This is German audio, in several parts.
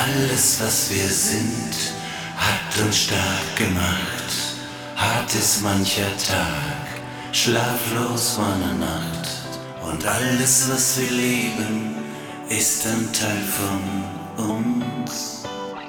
Alles, was wir sind, hat uns stark gemacht. Hart ist mancher Tag, schlaflos meine Nacht. Und alles, was wir leben, ist ein Teil von uns.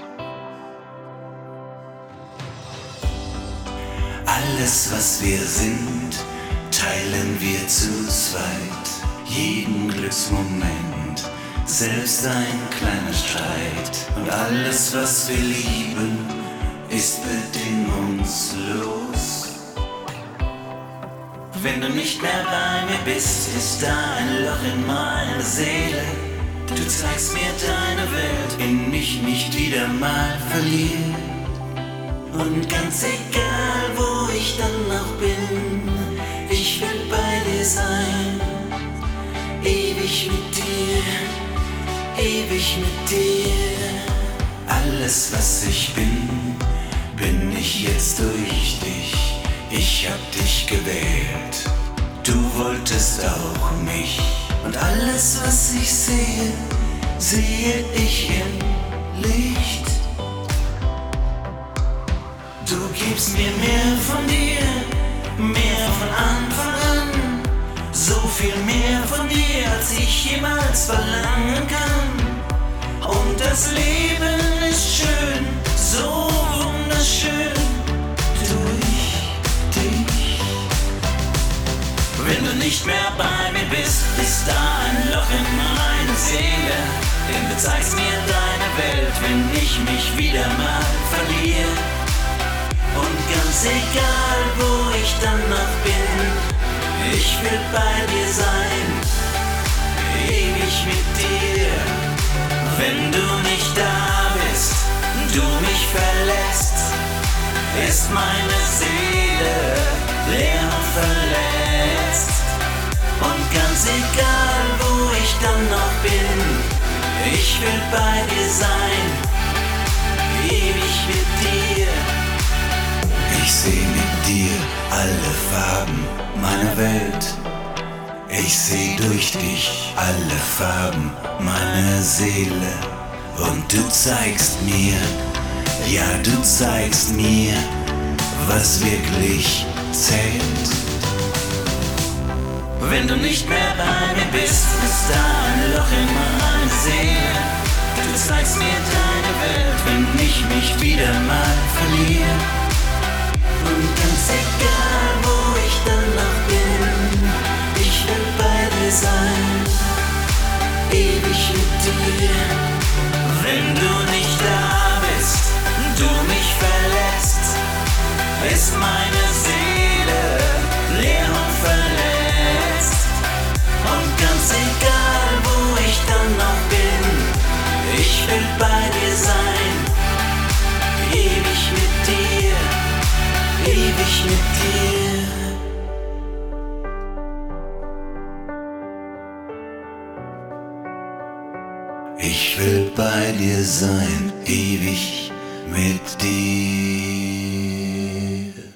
Alles, was wir sind, teilen wir zu zweit. Jeden Glücksmoment, selbst ein kleiner Streit. Und alles, was wir lieben, ist bedingungslos. Wenn du nicht mehr bei mir bist, ist da ein Loch in meiner Seele. Du zeigst mir deine Welt, in mich nicht wieder mal verliere. Und ganz egal, wo ich dann noch bin, ich will bei dir sein. Ewig mit dir, ewig mit dir. Alles, was ich bin ich jetzt durch dich. Ich hab dich gewählt, du wolltest auch mich. Und alles, was ich sehe, sehe ich im Licht. Du gibst mir mehr von dir, mehr von Anfang an. So viel mehr von dir, als ich jemals verlangen kann. Und das Leben ist schön, so wunderschön durch dich. Wenn du nicht mehr bei mir bist, ist da ein Loch in meiner Seele. Denn du zeigst mir deine Welt, wenn ich mich wieder mal verliere. Und ganz egal, wo ich dann noch bin, ich will bei dir sein, ewig mit dir. Wenn du nicht da bist, du mich verlässt, ist meine Seele leer und verletzt. Und ganz egal, wo ich dann noch bin, ich will bei dir sein, ewig mit dir. Ich seh mit dir alle Farben meiner Welt. Ich seh durch dich alle Farben meiner Seele. Und du zeigst mir, ja du zeigst mir, was wirklich zählt. Wenn du nicht mehr bei mir bist, ist da ein Loch in meiner Seele. Du zeigst mir deine Welt, wenn ich mich wieder mal verliere. Und ganz egal, wo ich dann noch bin, ich will bei dir sein, ewig mit dir. Wenn du nicht da bist, du mich verlässt, ist meine Seele leer und verletzt. Und ganz egal, wo ich dann noch bin, ich will bei dir sein, ewig mit dir. Ewig mit dir. Ich will bei dir sein, ewig mit dir.